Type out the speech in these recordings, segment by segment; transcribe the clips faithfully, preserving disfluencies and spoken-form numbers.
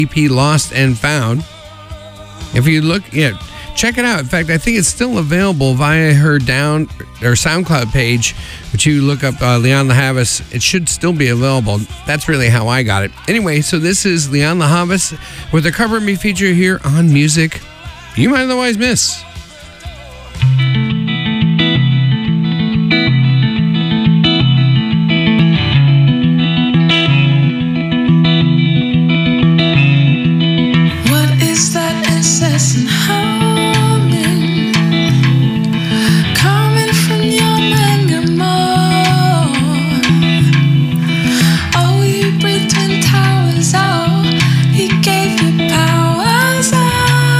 E P Lost and Found. If you look, yeah, check it out. In fact, I think it's still available via her down or SoundCloud page. But you look up uh, Leon LaHavas, it should still be available. That's really how I got it. Anyway, so this is Leon LaHavas with a Cover Me feature here on Music You Might Otherwise Miss. And humming, coming from your Mengamore. Oh, you breathe twin towers. Oh, he gave you powers. Oh,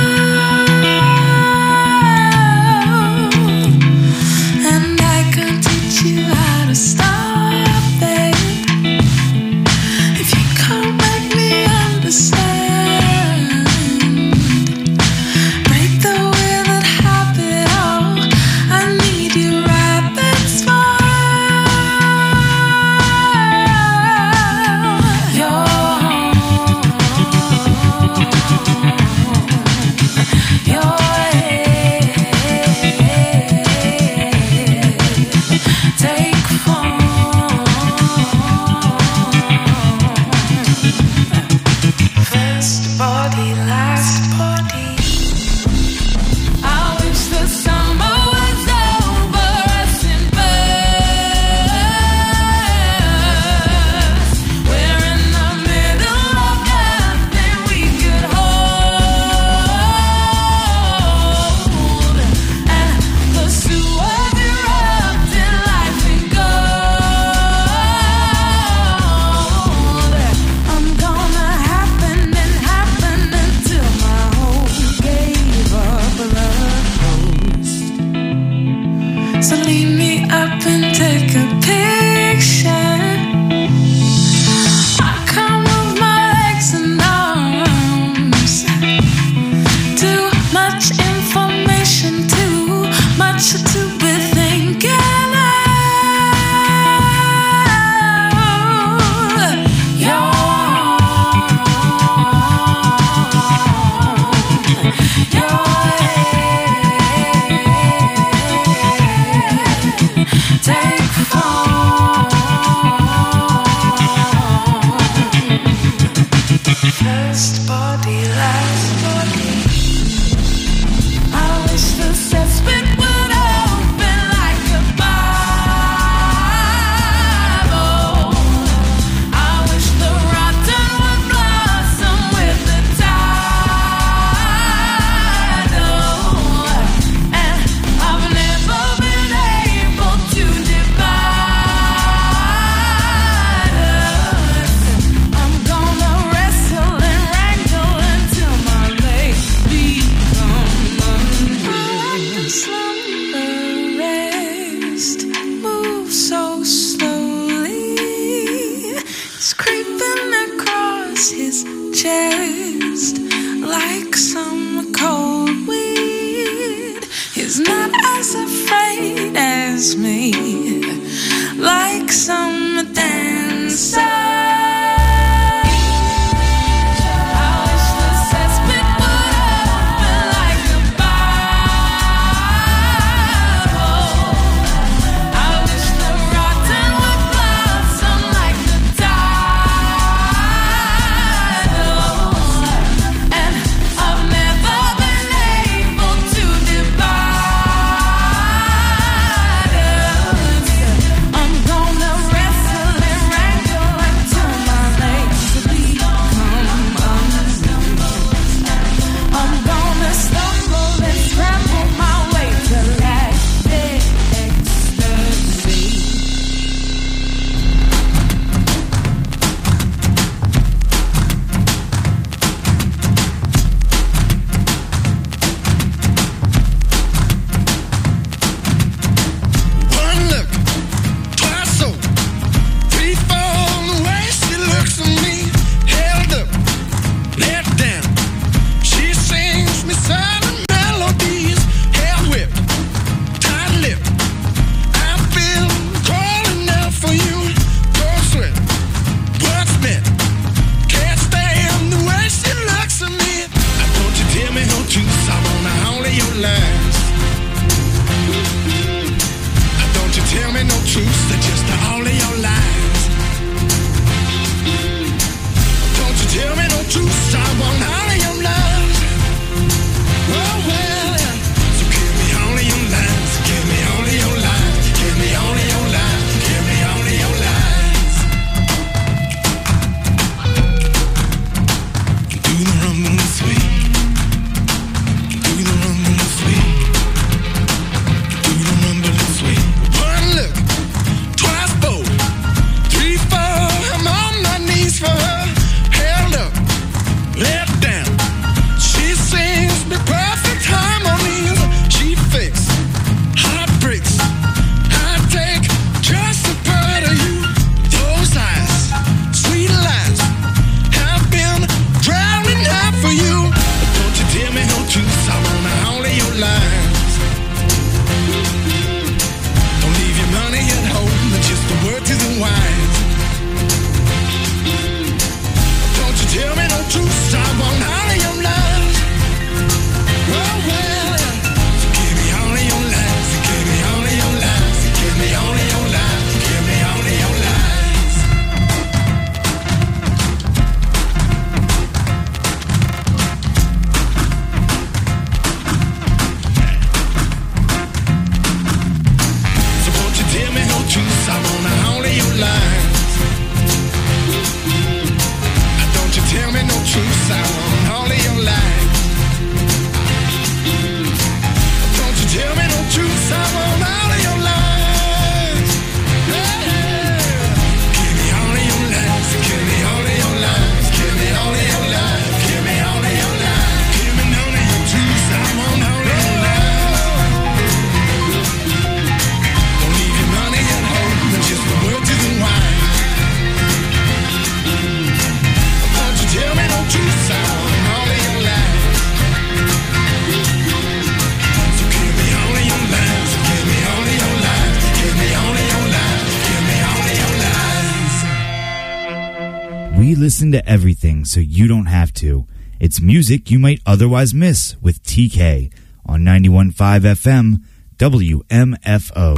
and I can teach you how to stop it if you can't make me understand. I've never We listen to everything so you don't have to. It's music you might otherwise miss with T K on ninety-one point five F M W M F O.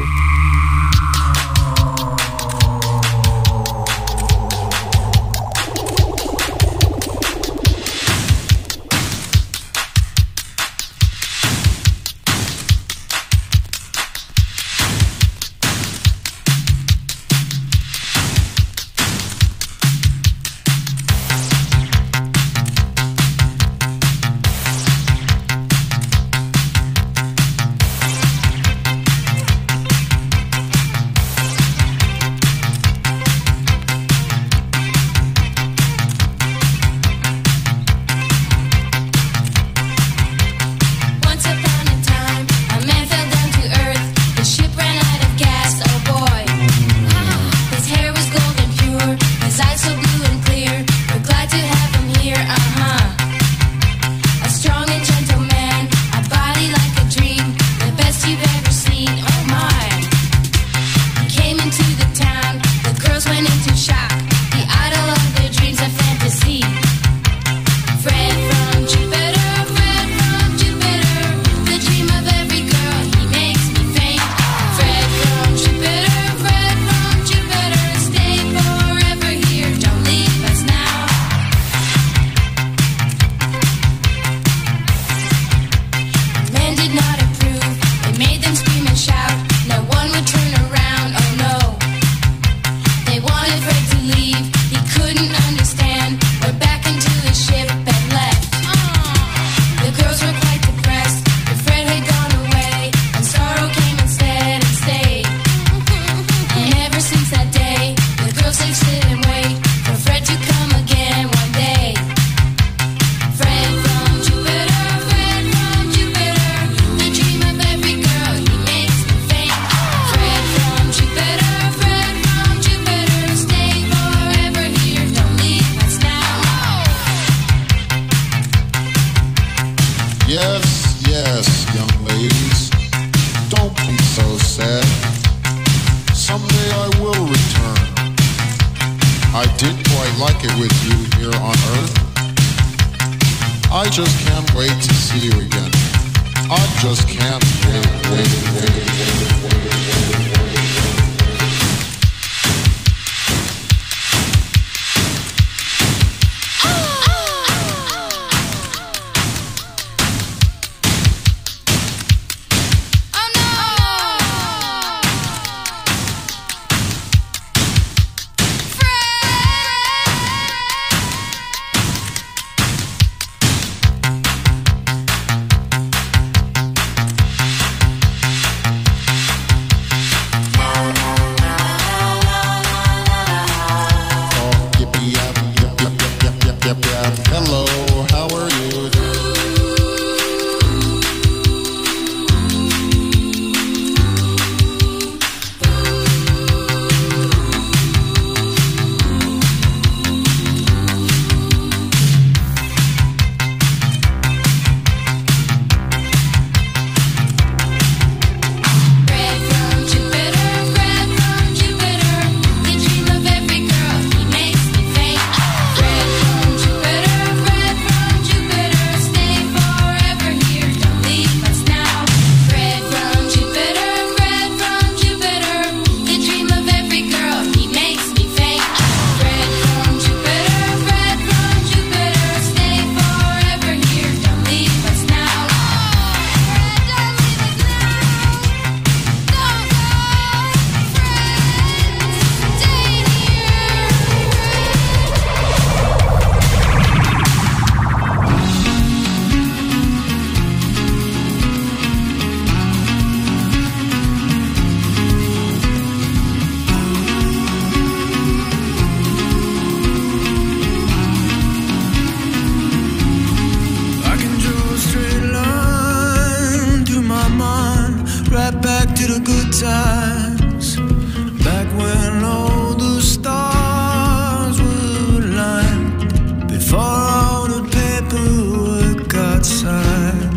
cul-de-sacs, back when all the stars were aligned, before all the paperwork got signed.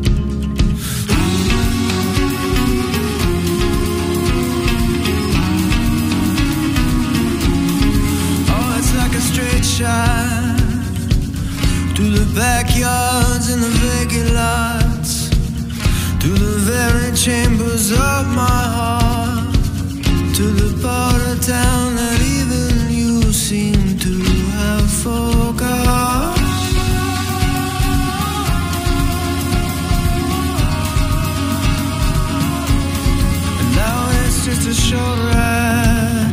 Oh, it's like a straight shot to the backyards and the vacant lots, to the very chambers of my heart, to the part of town that even you seem to have forgot. And now it's just a short ride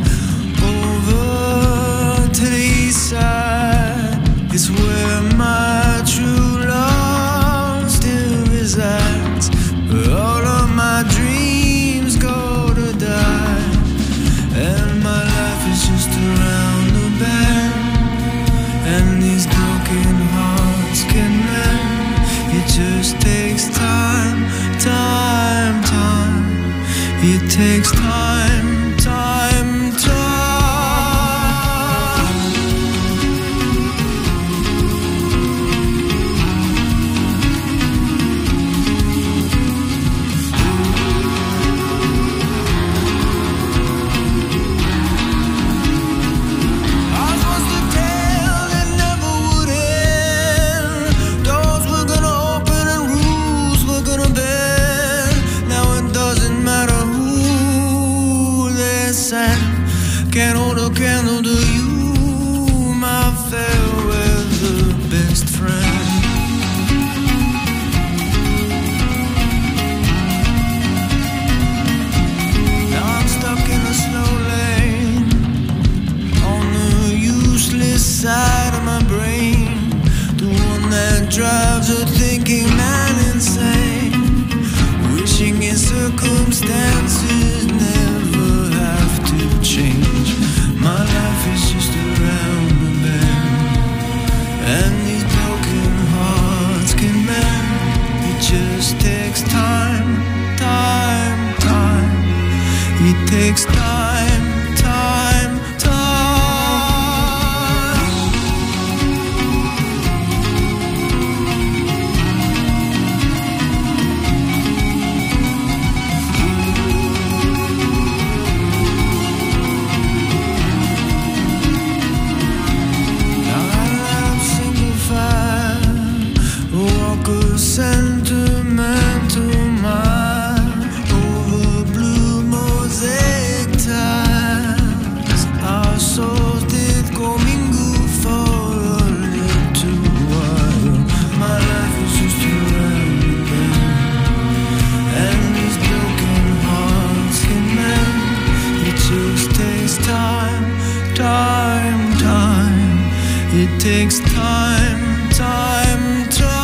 over to the east side. It's where my true love still resides, where all of my dreams go to die, and my life is just around the bend, and these broken hearts can mend. It just takes time, time, time. It takes time, time, time. Can't hold a candle to you, my fair weather best friend. Now I'm stuck in a slow lane, on the useless side of my brain, the one that drives a thinking man insane, wishing his circumstances never have to change. My life is just around the bend, and these broken hearts can mend. It just takes time, time, time. It takes time, time, time. Sentimental mind over blue mosaic tiles. Our souls did go mingle for a little while. My life is just around the bend, and these broken hearts can mend. It just takes time, time, time. It takes time, time, time.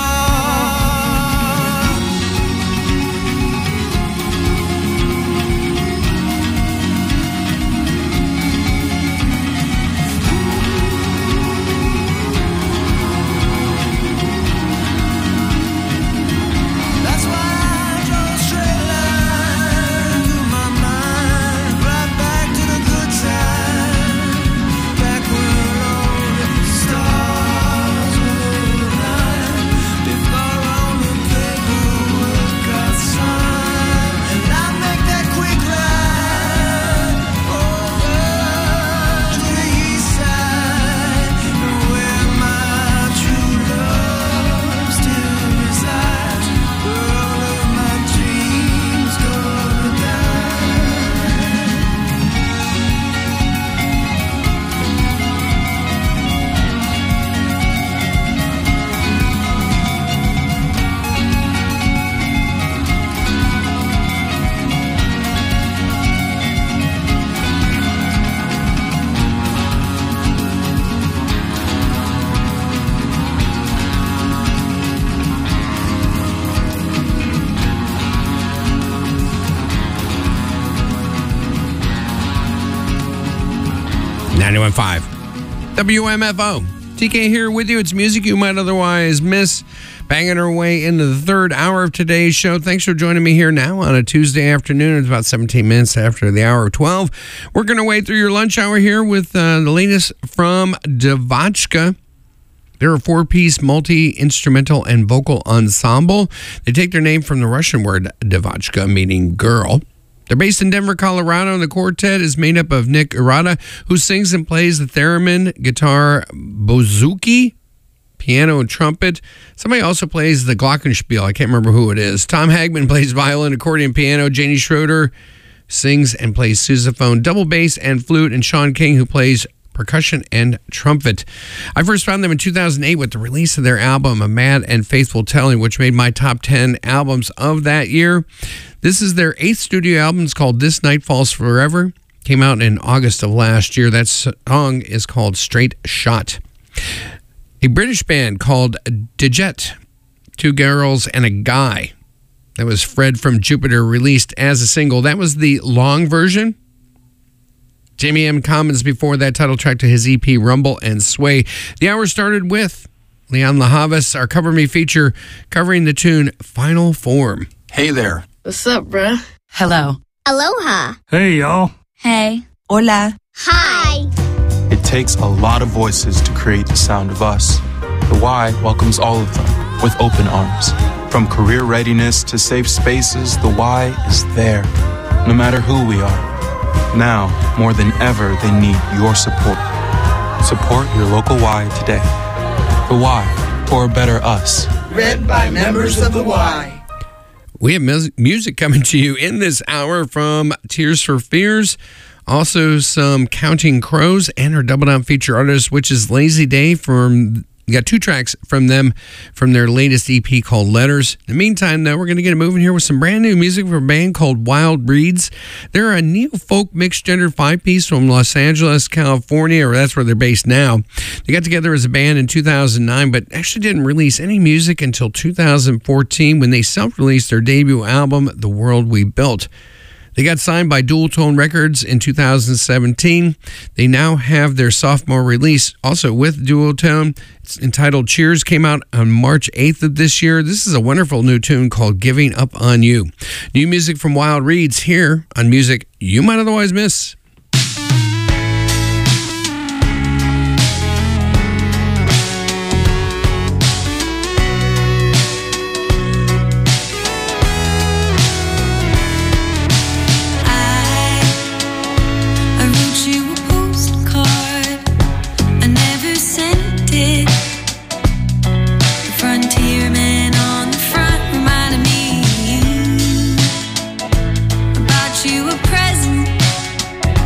ninety-one point five W M F O. T K here with you. It's music you might otherwise miss. Banging our way into the third hour of today's show. Thanks for joining me here now on a Tuesday afternoon. It's about seventeen minutes after the hour of twelve. Working our way through your lunch hour here with uh, the latest from Devotchka. They're a four-piece multi-instrumental and vocal ensemble. They take their name from the Russian word Devotchka, meaning girl. They're based in Denver, Colorado, and the quartet is made up of Nick Urata, who sings and plays the theremin, guitar, bouzouki, piano, and trumpet. Somebody also plays the glockenspiel. I can't remember who it is. Tom Hagman plays violin, accordion, piano. Janie Schroeder sings and plays sousaphone, double bass, and flute. And Sean King, who plays percussion and trumpet. I first found them in two thousand eight with the release of their album, A Mad and Faithful Telling, which made my top ten albums of that year. This is their eighth studio album. It's called This Night Falls Forever. Came out in August of last year. That song is called Straight Shot. A British band called Dijet, two girls and a guy. That was Fred from Jupiter, released as a single. That was the long version. Jamie M. Commons before that, title track to his E P Rumble and Sway. The hour started with Leon LaHavas, our Cover Me feature, covering the tune Final Form. Hey there. What's up, bruh? Hello. Aloha. Hey, y'all. Hey. Hola. Hi. It takes a lot of voices to create the sound of us. The Y welcomes all of them with open arms. From career readiness to safe spaces, the Y is there, no matter who we are. Now, more than ever, they need your support. Support your local Y today. The Y, for a better us. Read by members of the Y. We have mus- music coming to you in this hour from Tears for Fears. Also some Counting Crows and our Double Down feature artist, which is Lazy Day. From we got two tracks from them from their latest E P called Letters. In the meantime, though, we're going to get moving here with some brand new music from a band called Wild Reeds. They're a neo-folk mixed-gender five-piece from Los Angeles, California, or that's where they're based now. They got together as a band in two thousand nine, but actually didn't release any music until two thousand fourteen when they self-released their debut album, The World We Built. They got signed by Dual Tone Records in two thousand seventeen. They now have their sophomore release also with Dual Tone. It's entitled Cheers, came out on March eighth of this year. This is a wonderful new tune called Giving Up on You. New music from Wild Reeds here on Music You Might Otherwise Miss. You a present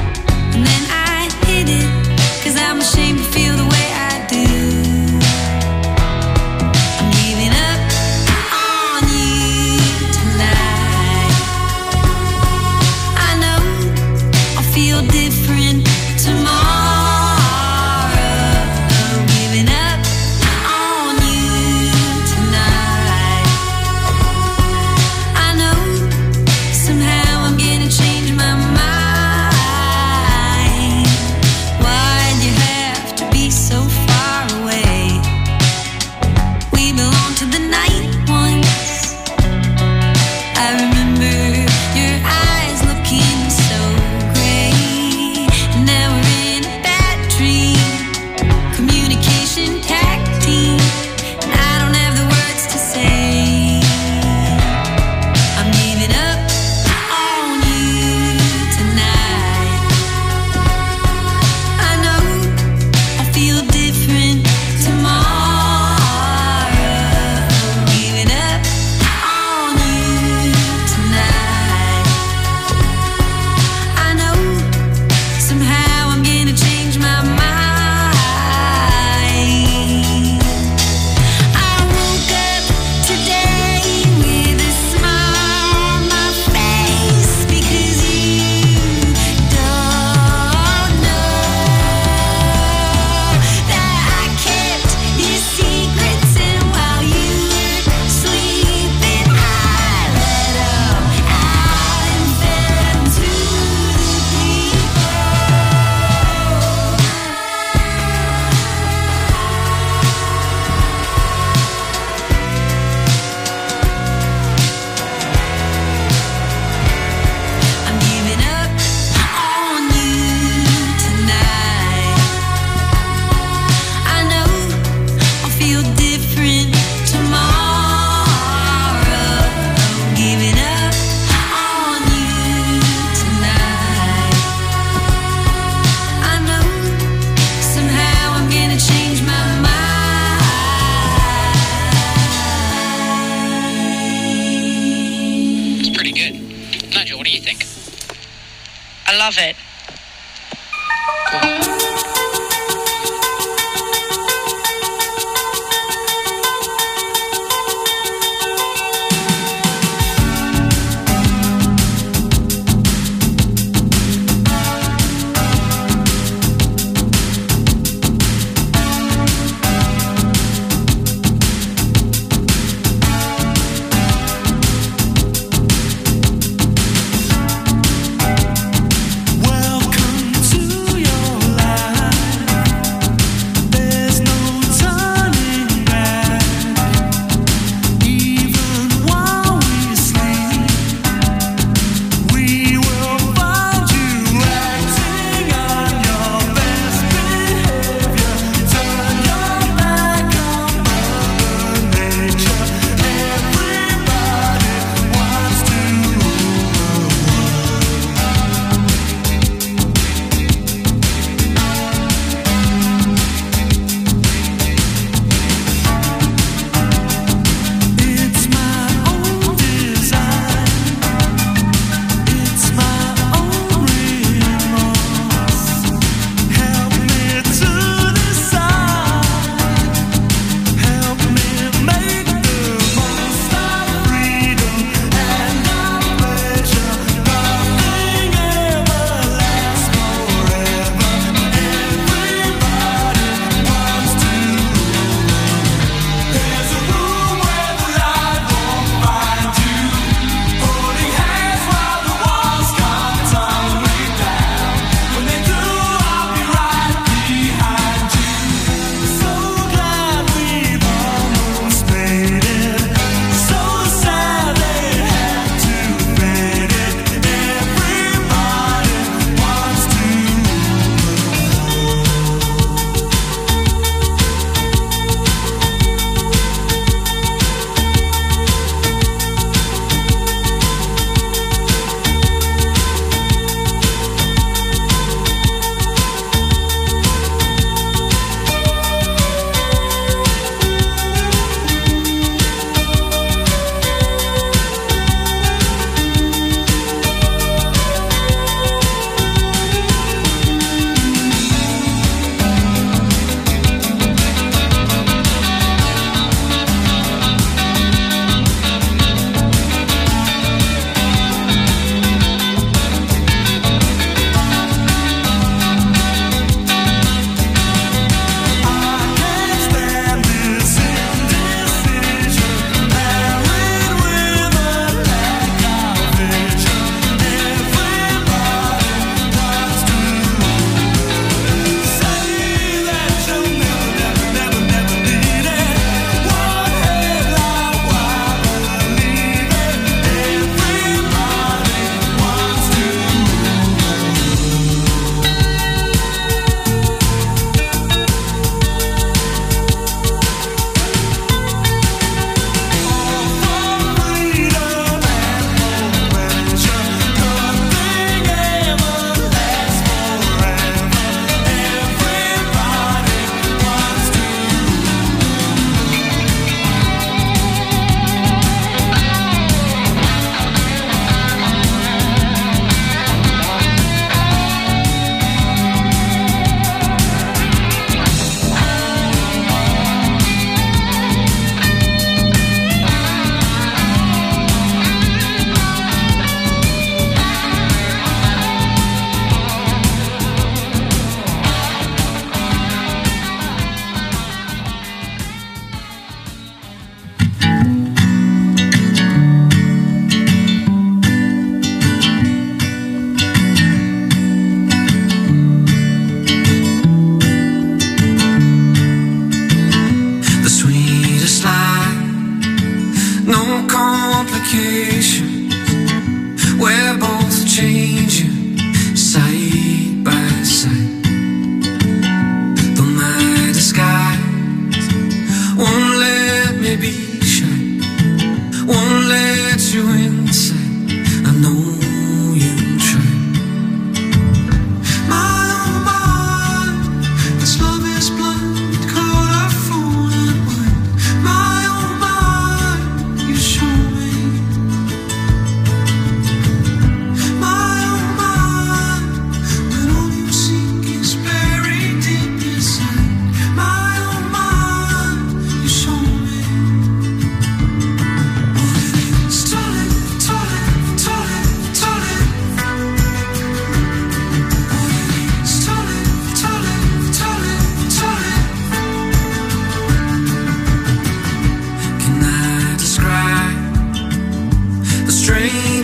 I love it. Welcome to your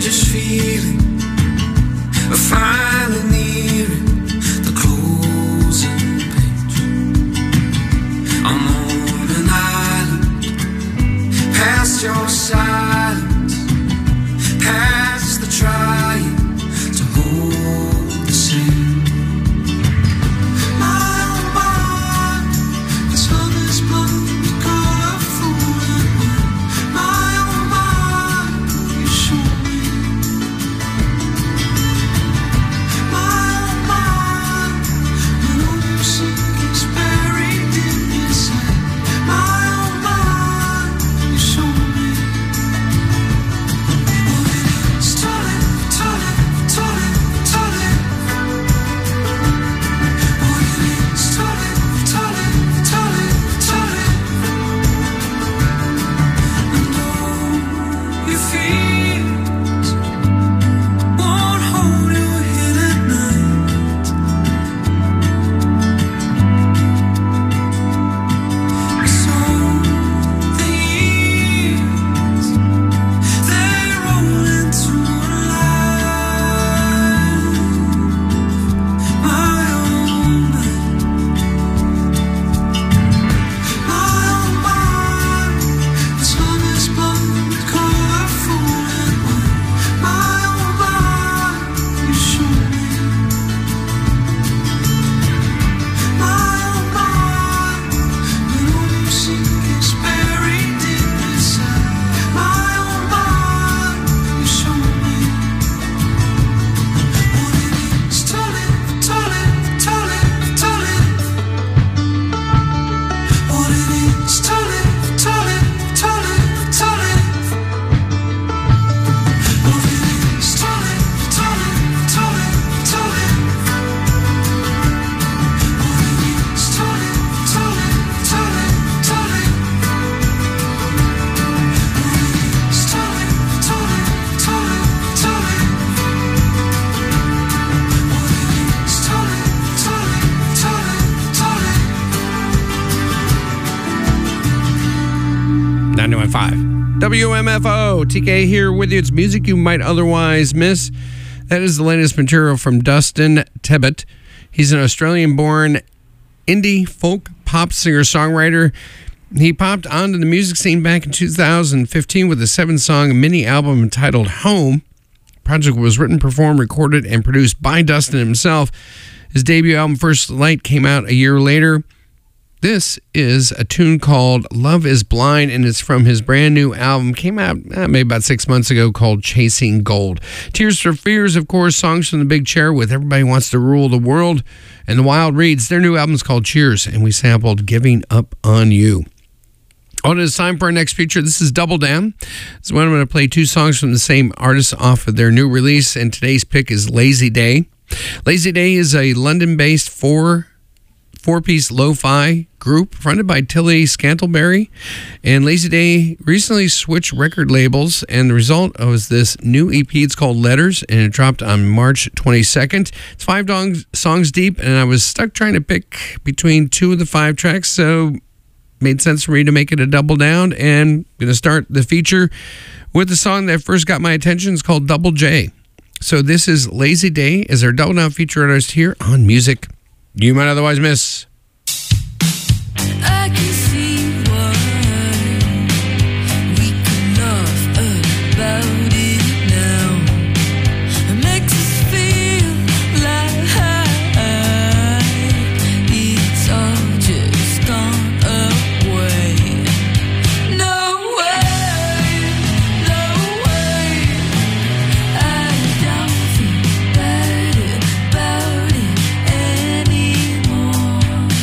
just feeling, finally nearing the closing page. I'm on an island, past your silence, past the trying to hold the same. My own mind, it's on this blood, go a fool and win. My own mind, you show me. My own mind, my own music is buried in inside. My own mind, you show me. What it is to live, to live, to live, to live. What it is to live, to live, to live, to live. And all your fears won't hold you here at night. So the years, they roll into life. My own mind, my own mind, it's on this blood, call a fool and wine. My own mind, you show me. My own mind, my own music is buried deep inside. My own mind, you show me. What it is to live, to live, to live, to live. What it is to live, to live, to live, to live. What it is to live, to live, to live, to live. What it is to live, to live, to live, to live. What it is to live, to live, to live, to live. What it is to live, to live, to live, to live. ninety-one point five W M F O. T K here with you. It's music you might otherwise miss. That is the latest material from Dustin Tebbett. He's an Australian-born indie folk pop singer-songwriter. He popped onto the music scene back in two thousand fifteen with a seven-song mini album entitled Home. The project was written, performed, recorded, and produced by Dustin himself. His debut album, First Light, came out a year later. This is a tune called Love is Blind, and it's from his brand new album. Came out eh, maybe about six months ago, called Chasing Gold. Tears for Fears, of course, songs from the big chair with Everybody Wants to Rule the World. And the Wild Reeds, their new album's called Cheers, and we sampled Giving Up on You. On it's time for our next feature. This is Double Down. This is when I'm going to play two songs from the same artist off of their new release, and today's pick is Lazy Day. Lazy Day is a London-based four four-piece lo-fi group fronted by Tilly Scantleberry. And Lazy Day recently switched record labels, and the result was this new E P. It's called Letters, and it dropped on March twenty-second. It's five dongs, songs deep, and I was stuck trying to pick between two of the five tracks, so it made sense for me to make it a double down. And I'm going to start the feature with the song that first got my attention. It's called Double J. So this is Lazy Day as our double down feature artist here on Music You Might Otherwise Miss. I can see why we can laugh about it now. It makes us feel like it's all just gone away. No way, no way. I don't feel bad about it anymore.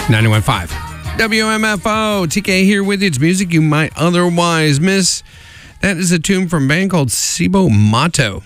ninety-one point five W M F O. T K here with you. It's music you might otherwise miss. That is a tune from a band called Cibo Matto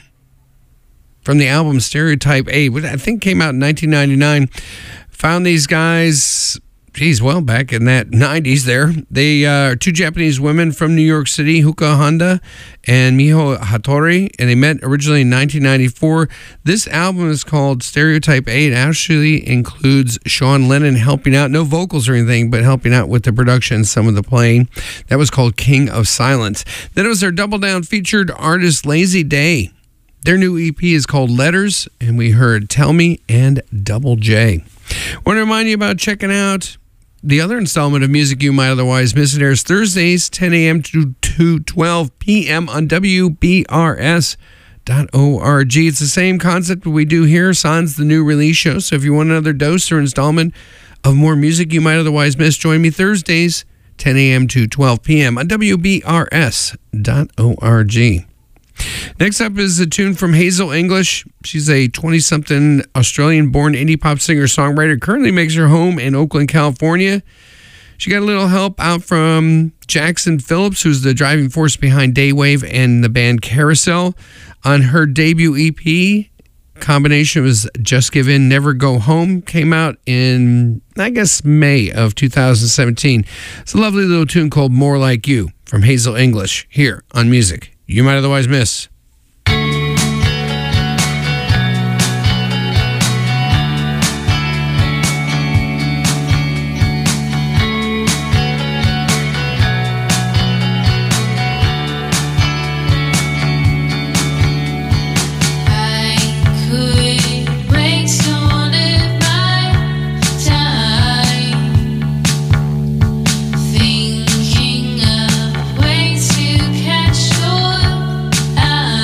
from the album Stereotype eight, which I think came out in nineteen ninety-nine. Found these guys, geez, well, back in that nineties there. They uh, are two Japanese women from New York City, Huka Honda and Miho Hattori, and they met originally in nineteen ninety-four. This album is called Stereotype eight. It actually includes Sean Lennon helping out, no vocals or anything, but helping out with the production, some of the playing. That was called King of Silence. Then it was their double down featured artist Lazy Day. Their new E P is called Letters, and we heard Tell Me and Double J. Want to remind you about checking out the other installment of Music You Might Otherwise Miss. It airs Thursdays, ten a.m. to twelve p.m. on W B R S dot org. It's the same concept we do here, sans the new release show. So if you want another dose or installment of more Music You Might Otherwise Miss, join me Thursdays, ten a.m. to twelve p.m. on W B R S dot org. Next up is a tune from Hazel English. She's a twenty-something Australian-born indie pop singer-songwriter. Currently makes her home in Oakland, California. She got a little help out from Jackson Phillips, who's the driving force behind Daywave and the band Carousel. On her debut E P, combination was Just Give In, Never Go Home, came out in, I guess, May of two thousand seventeen. It's a lovely little tune called More Like You from Hazel English here on Music You Might Otherwise Miss. Thinking of ways to catch your eye.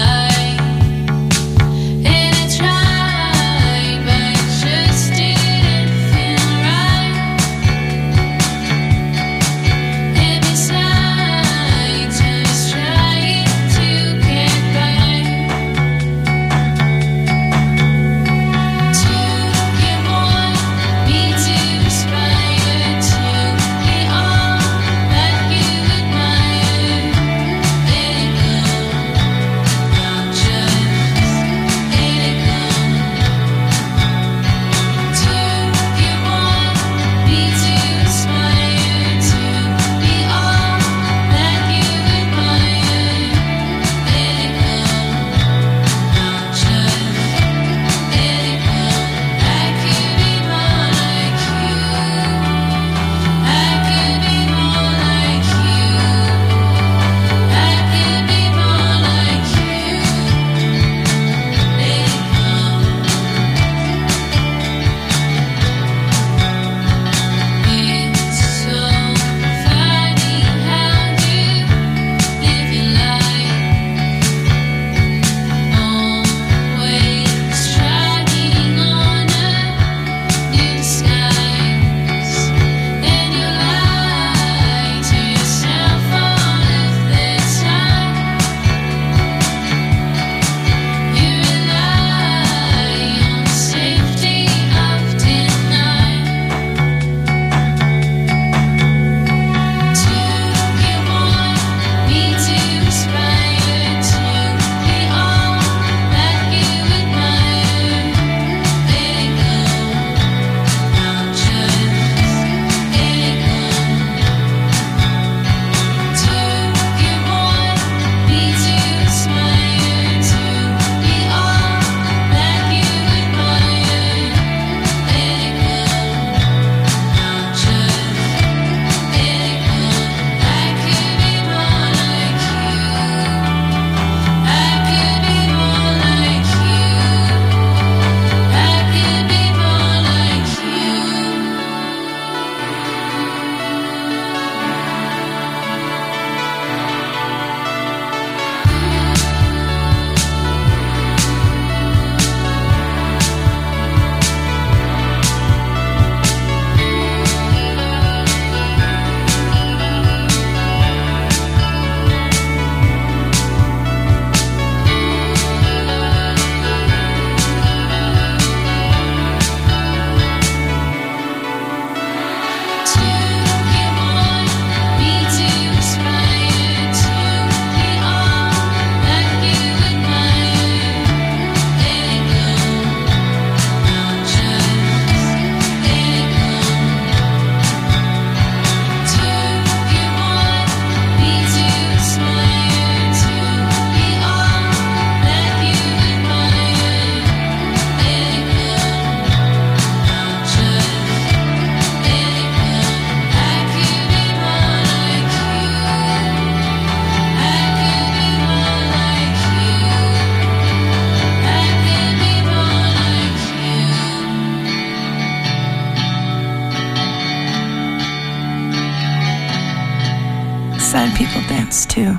dance too.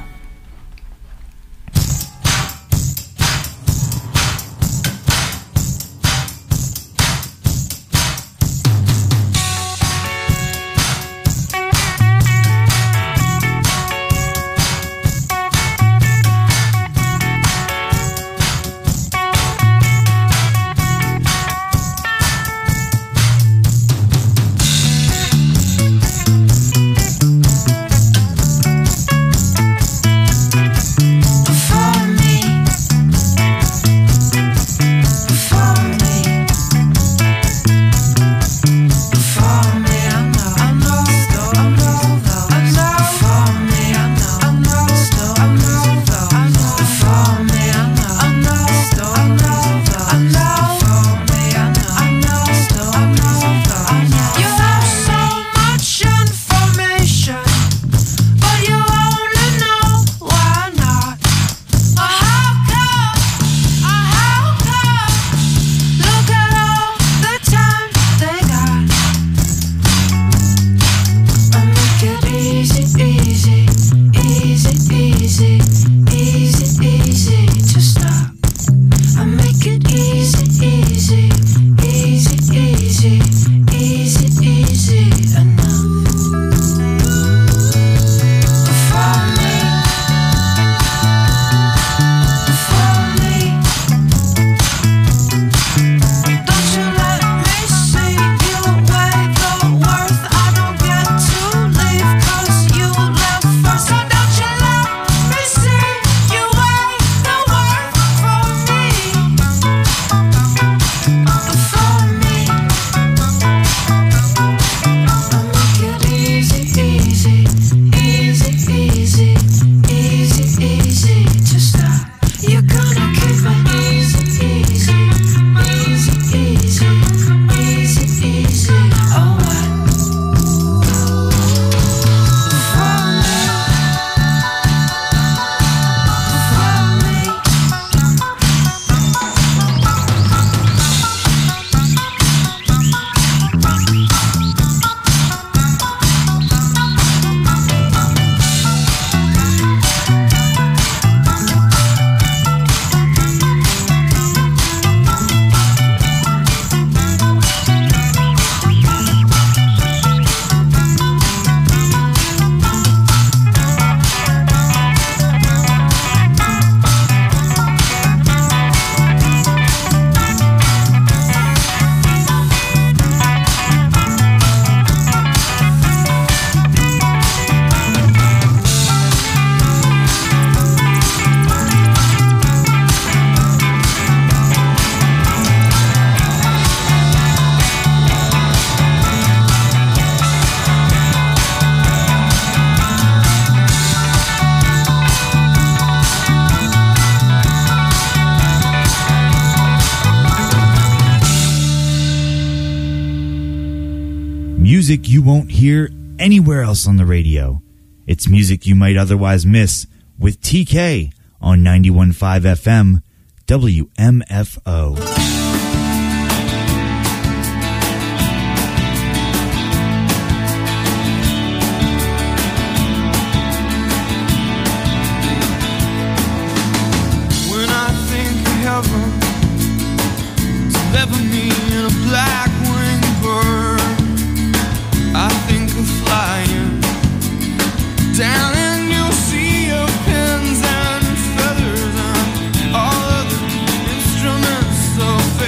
Music you won't hear anywhere else on the radio. It's music you might otherwise miss with T K on ninety-one point five F M W M F O. When I think of heaven, it's never me in a black winged bird. I think of flying down in your sea of pins and feathers and all of the instruments so fair.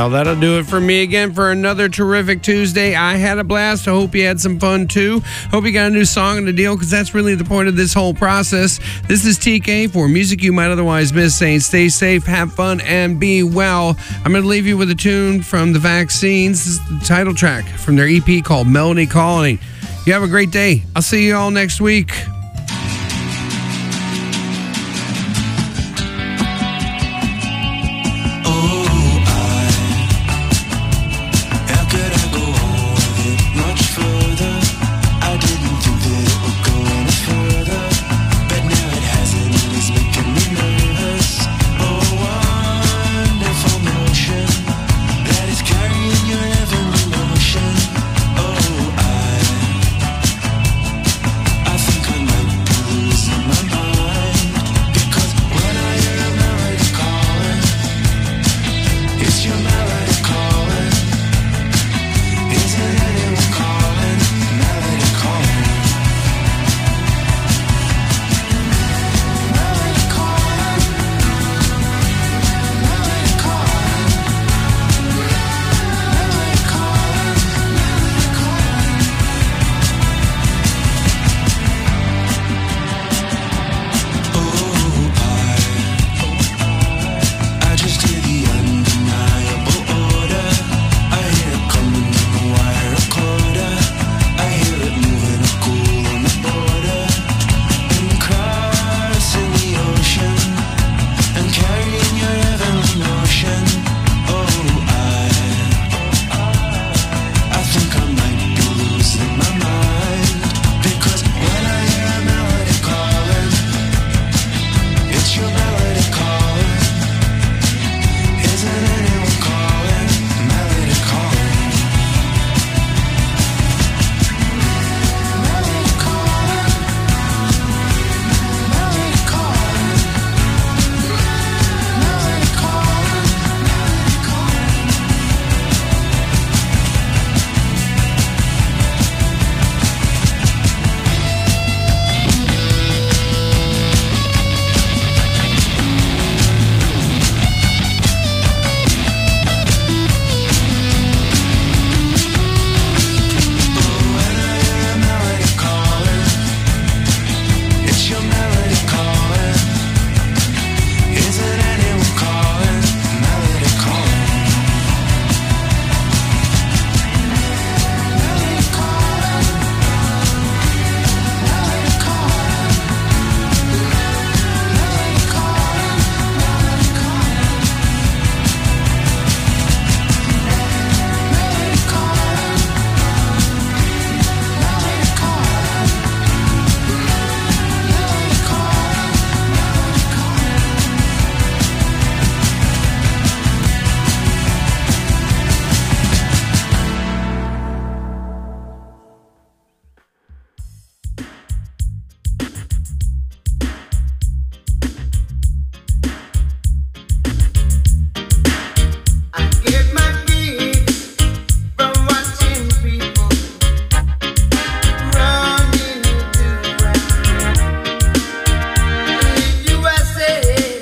Well, that'll do it for me again for another terrific Tuesday. I had a blast. I hope you had some fun too. Hope you got a new song in the deal, because that's really the point of this whole process. This is T K for Music You Might Otherwise Miss, saying stay safe, have fun, and be well. I'm going to leave you with a tune from The Vaccines. This is the title track from their E P called Melody Colony. You have a great day. I'll see you all next week.